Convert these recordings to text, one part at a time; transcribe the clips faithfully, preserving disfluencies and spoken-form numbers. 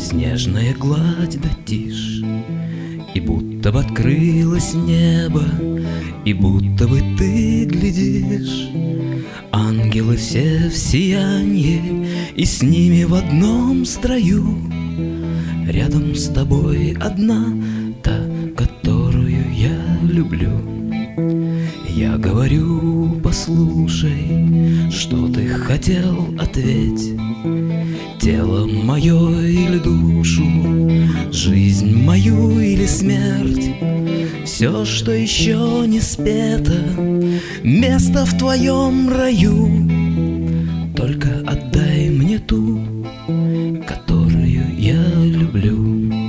снежная гладь да тишь, и будто бы открылось небо, и будто бы ты глядишь. Ангелы все в сиянье, и с ними в одном строю. Рядом с тобой одна, та, которую я люблю. Я говорю, послушай, что ты хотел, ответь. Тело мое или душу, жизнь мою или смерть, все, что еще не спето, место в твоем раю. Только отдай мне ту, которую я люблю.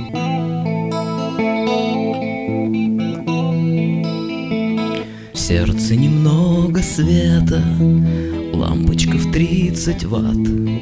В сердце немного света, лампочка в тридцать ватт.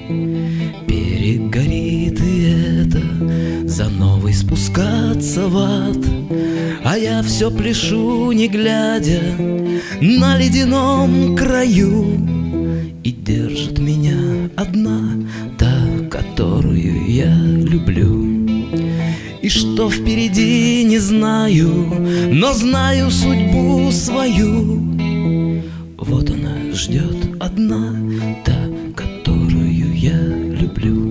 Перегорит и это, за новой спускаться в ад. А я все пляшу, не глядя, на ледяном краю. И держит меня одна, та, которую я люблю. И что впереди, не знаю, но знаю судьбу свою. Вот она ждет одна, та, которую я люблю.